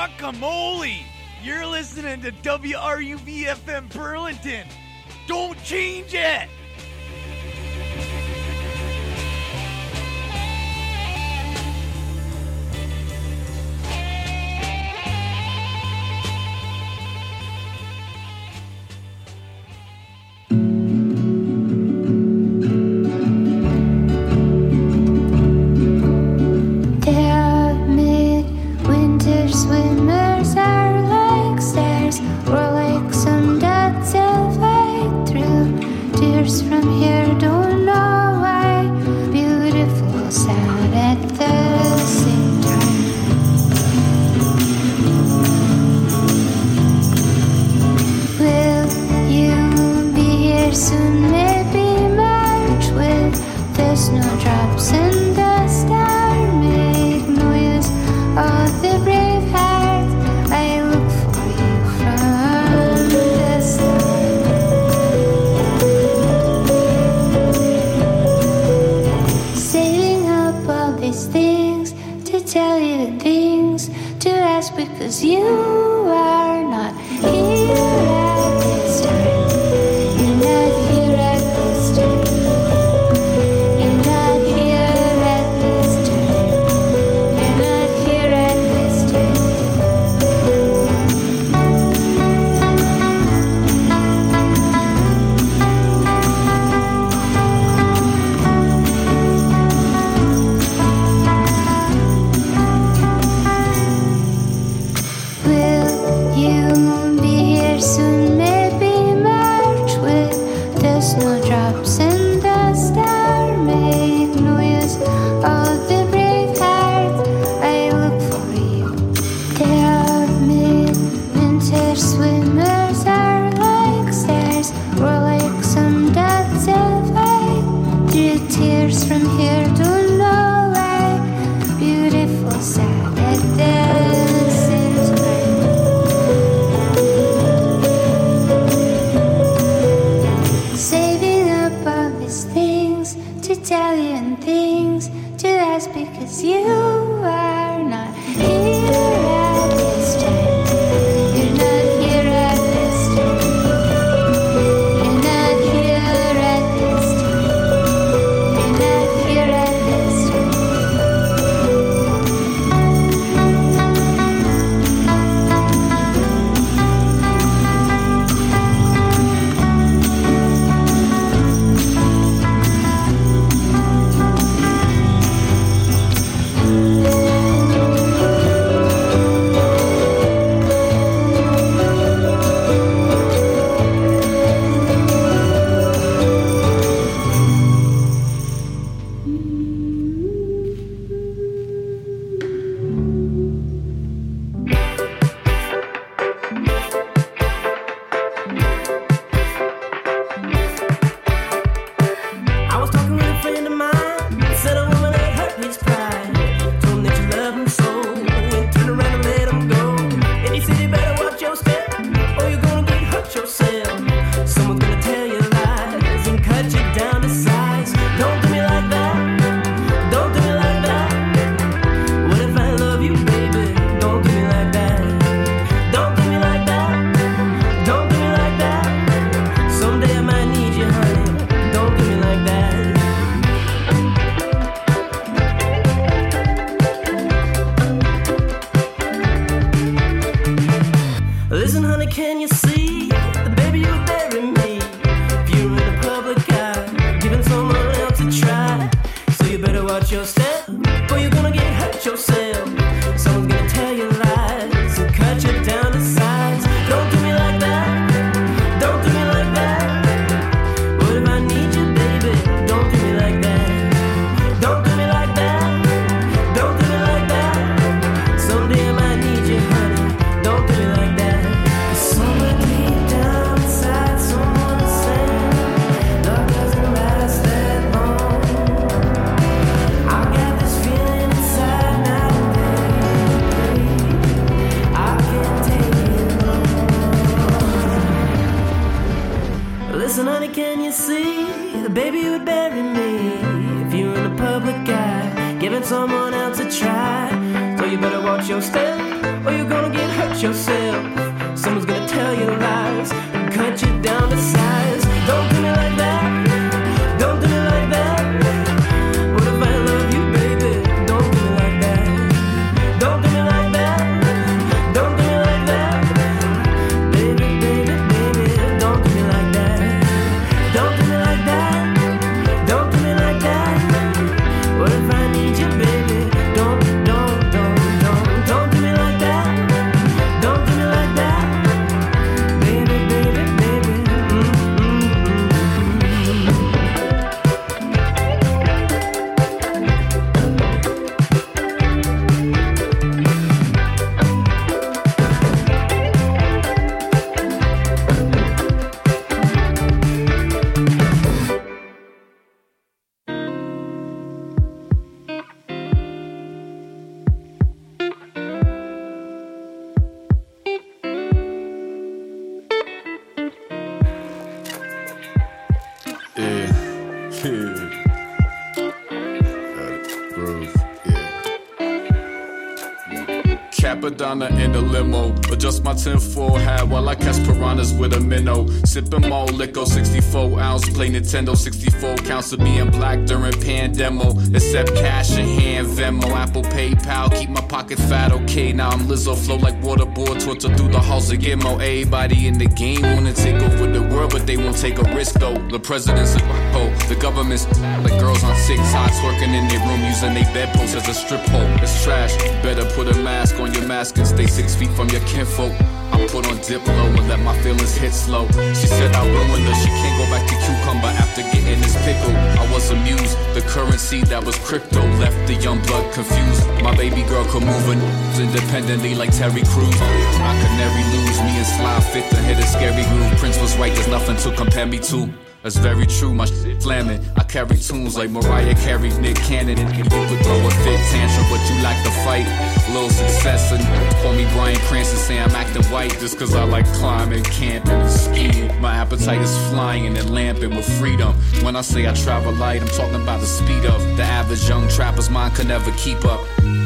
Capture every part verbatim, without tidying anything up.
Guacamole! You're listening to W R U V F M Burlington. Don't change it! Listen, honey, can you see the baby you would bury me if you were the public eye, giving someone else a try? So you better watch your step, or you're gonna get Yeah. Yeah. Groove. Capadonna in the limo, adjust my tinfoil hat while I catch piranhas with a minnow. Sipping more liquor, sixty-four ounce, play Nintendo, sixty-four counts of being black during pandemo. Accept cash in hand, Venmo, Apple, PayPal, keep my pocket fat, okay. Now I'm Lizzo, flow like waterboard, torture through the halls of Gimmo. Everybody in the game wanna take over the world, but they won't take a risk though. The president's a ho, the government's like girls on TikTok, twerking in their room using their bedposts as a strip hole. It's trash, better put a mask on your mask and stay six feet from your kinfolk. I put on Diplo and let my feelings hit slow. She said I ruined her, she can't go back to cucumber after getting this pickle. I was amused, the currency that was crypto left the young blood confused. My baby girl could move her independently like Terry Crews. I could never lose, me and Sly fit to hit a scary groove. Prince was right, there's nothing to compare me to. That's very true, my shit flamming. I carry tunes like Mariah carried Nick Cannon. And you could throw a fit tantrum, but you like to fight. Little success, and call me Bryan Cranston, say I'm acting white just cause I like climbing, camping, and skiing. My appetite is flying and lamping with freedom. When I say I travel light, I'm talking about the speed of the average young trapper's mind could never keep up.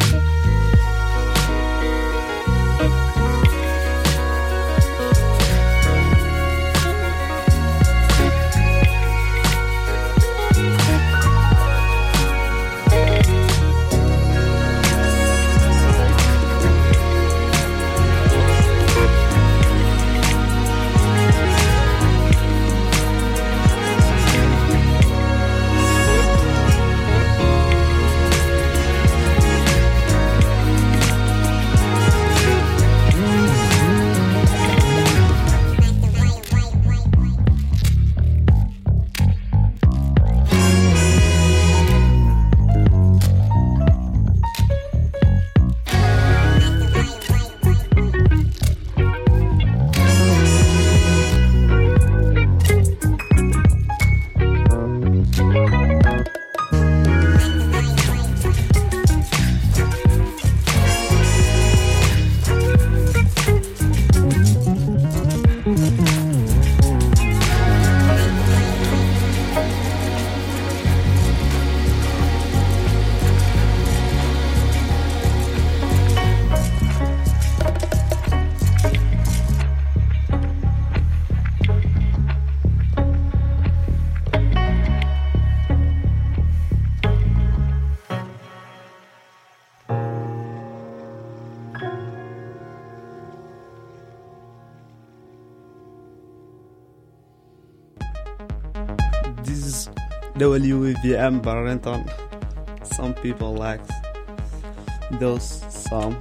W V M Burlington. Some people like those some.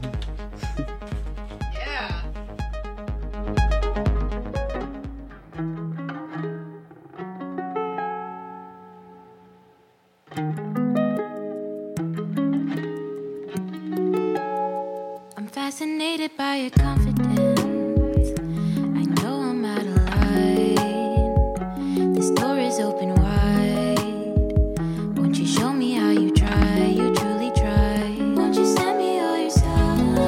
Yeah. I'm fascinated by your confidence. I know I'm out of line. This door is open wide. Won't you show me how you try? You truly try. Won't you send me all your signs?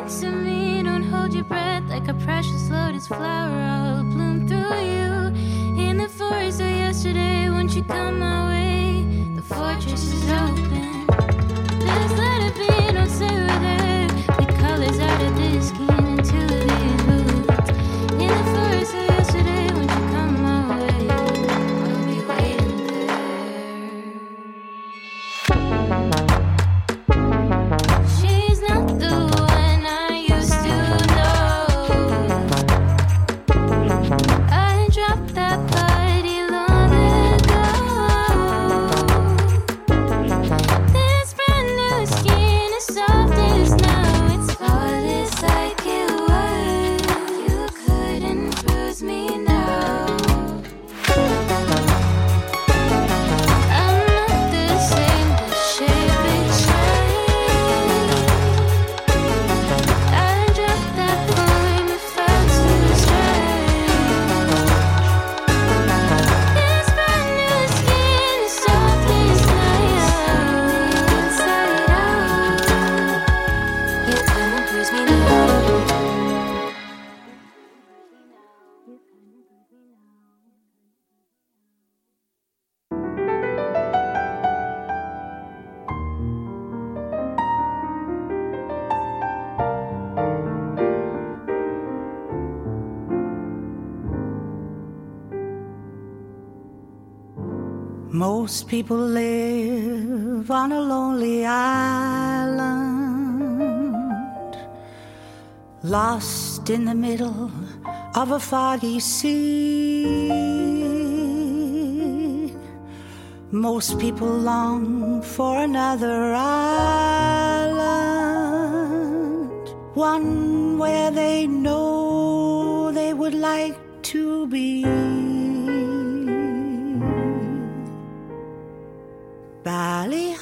answer me. Don't hold your breath like a precious lotus flower. I'll bloom through you. In the forest of yesterday, won't you come my way? The fortress is open. Just let it be, don't say we're there. The colors out of this skin into these boots. In the forest of yesterday, won't you come my way? I'll be waiting there. She's not the one I used to know. I dropped that body long ago. This brand new skin is soft as now. It's flawless like it was. You couldn't bruise me now. I'm not the same, the shape is changed. I dropped that point, it felt too strange. This brand new skin is soft as now. Inside out, you couldn't bruise me now. Most people live on a lonely island, lost in the middle of a foggy sea. Most people long for another island, one where they know they would like to be. Valley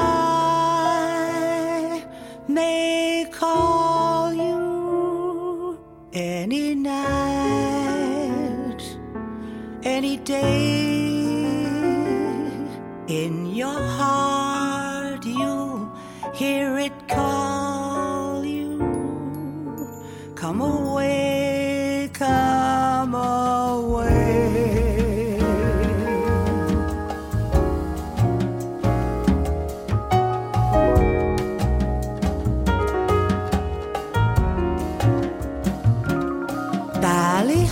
High may call you any night, any day. In your heart you'll hear it call you. Come away, come away. Valley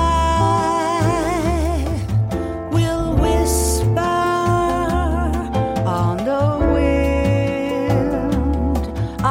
High will whisper on the wind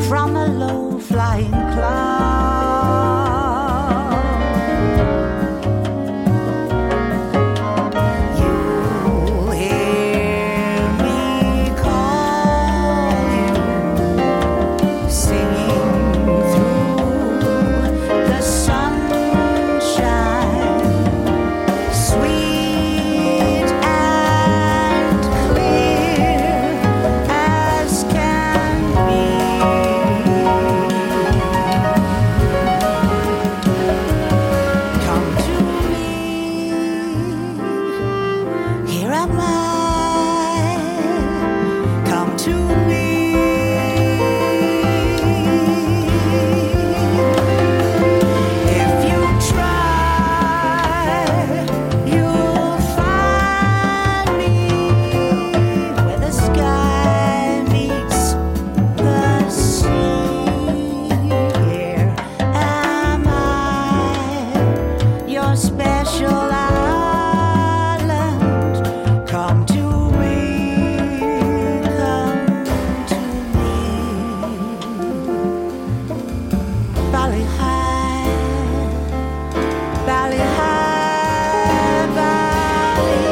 from a low-flying cloud. You'll hear me call you, singing through the sunshine, sweet and clear as can be. Come to me, here am I. Come to me. If you try, you'll find me where the sky meets the sea. Here am I, your special island. Come to me, come to me. Valley high, valley high, valley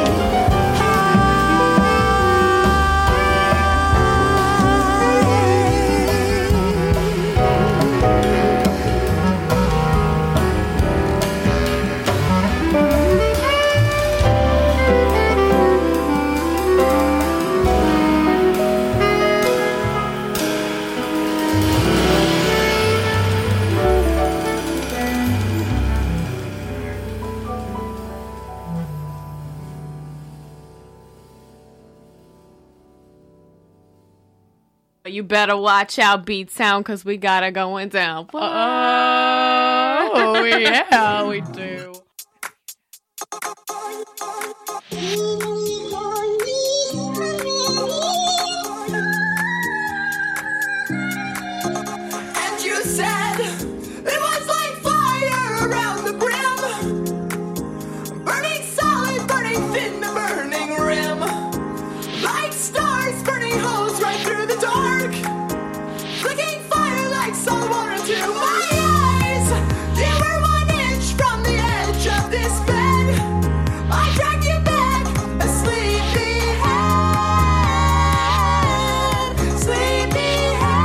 You better watch out, Beat Sound, because we got it going down. Oh, yeah, we do. And you said it was like fire around the brim, burning solid, burning thin, the burning rim, like stars burning holes right through the dark, flicking fire like salt water to my eyes. You were one inch from the edge of this bed. I dragged you back, a sleepyhead, sleepyhead.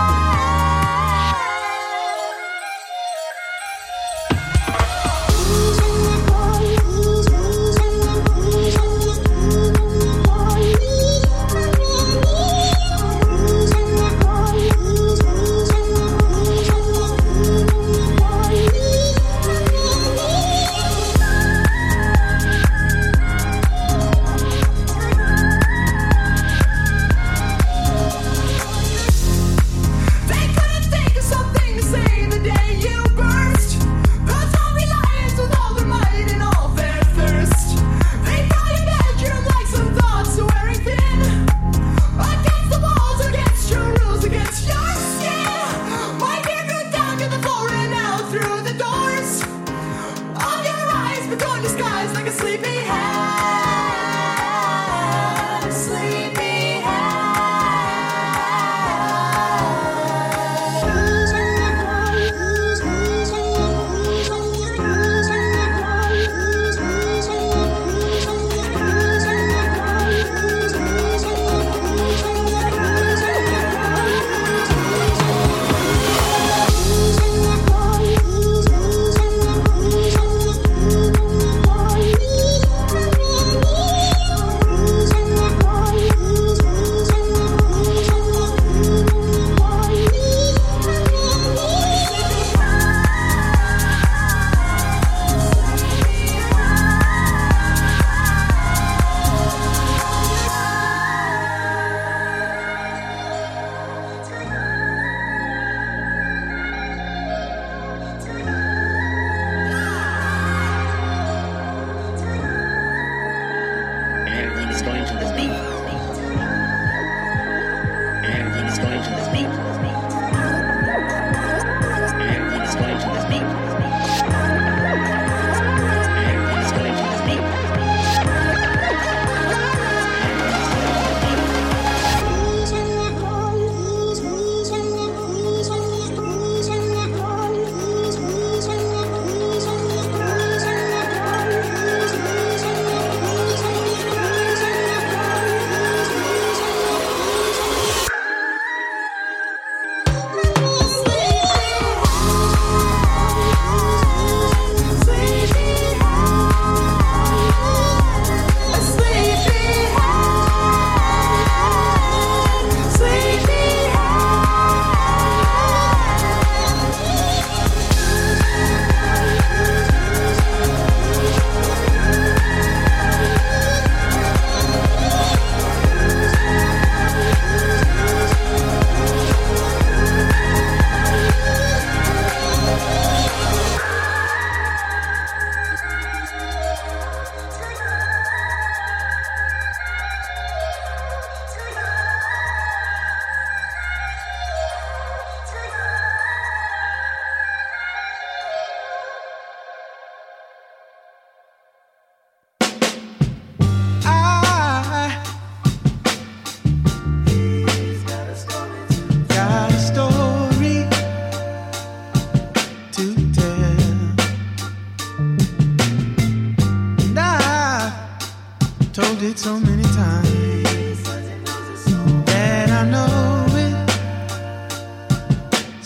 They couldn't think of something to say the day you burst. Those zombie lions with all their might and all their thirst. They found your bedroom like some thoughts wearing thin, against the walls, against your rules, against your skin. My hair grew down to the floor and out through the doors of your eyes, but gone disguised like a sleepyhead, sleepyhead.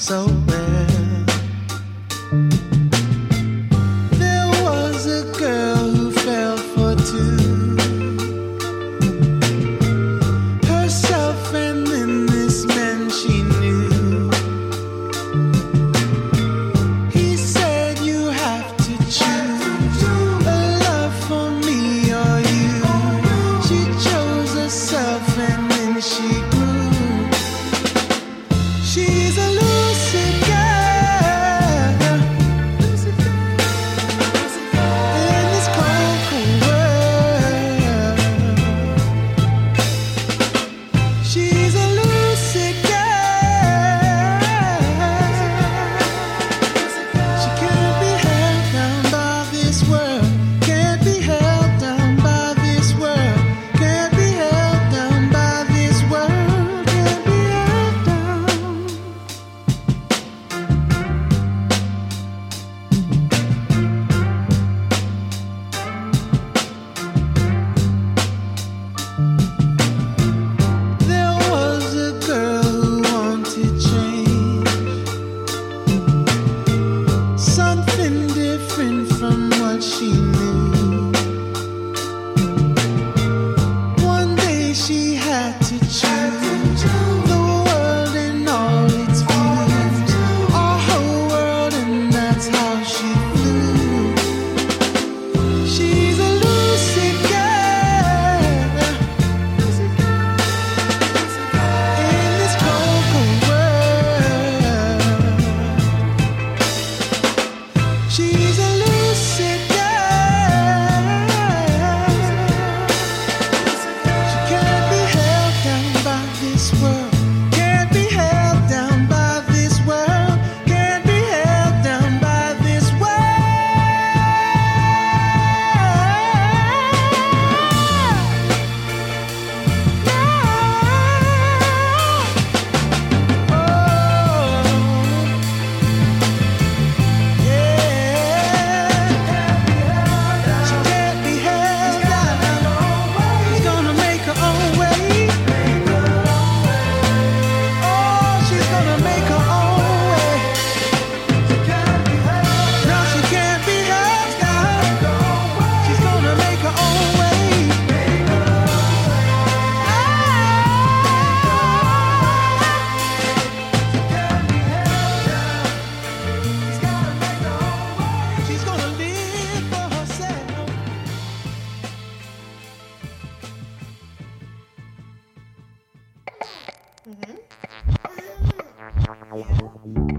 so well. There was a girl who fell for two, herself and then this man she knew. He said you have to choose a love for me or you. She chose herself and then she grew. She's a lucid girl in this cold, cold world. She's a lucid girl. She can't be held down by this world. Can't be held down by this world. Can't be held down by this world. Can't be held down. There was a girl who wanted change, something different from what she knew. One day she had to choose the world and all its views, our whole world, and that's how she flew. She's a lucid girl in this cold, cold world. She's a lucid girl. She can't be held down by this world. Can't be held down by this world. Can't be held down by this world. She can't be held down. She's gonna make her own way. Oh, she's gonna make her own way. No, she can't be held down. She's gonna make her own way. She's gonna live for herself. Mm-hmm.